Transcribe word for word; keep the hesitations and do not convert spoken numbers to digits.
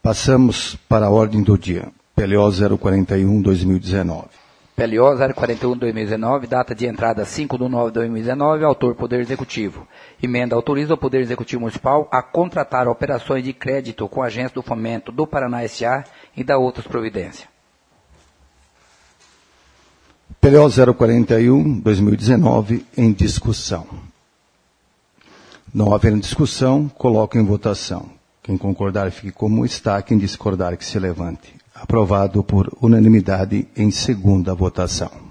Passamos para a ordem do dia. P L O zero quarenta e um, dois mil e dezenove. P L O zero quarenta e um, dois mil e dezenove, data de entrada cinco de nove de dois mil e dezenove, autor Poder Executivo. Emenda autoriza o Poder Executivo Municipal a contratar operações de crédito com a Agência do Fomento do Paraná S A e da outras providências. P L O zero quarenta e um, dois mil e dezenove, em discussão. Não havendo discussão, coloco em votação. Quem concordar fique como está, quem discordar que se levante. Aprovado por unanimidade em segunda votação.